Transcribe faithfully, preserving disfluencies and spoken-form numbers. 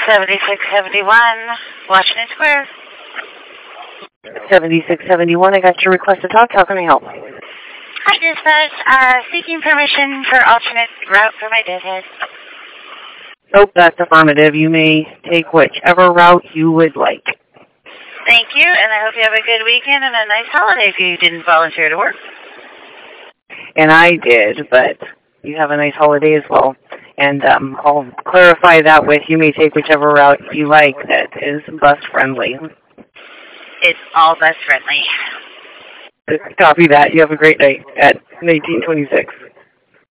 seventy-six seventy-one, Washington Square. seventy-six seventy-one, I got your request to talk. How can I help? Hi, dispatch. Uh, seeking permission for alternate route for my deadhead. Oh, that's affirmative. You may take whichever route you would like. Thank you, and I hope you have a good weekend and a nice holiday if you didn't volunteer to work. And I did, but you have a nice holiday as well. And um, I'll clarify that with you may take whichever route you like that is bus friendly. It's all bus friendly. Copy that. You have a great night at nineteen twenty-six.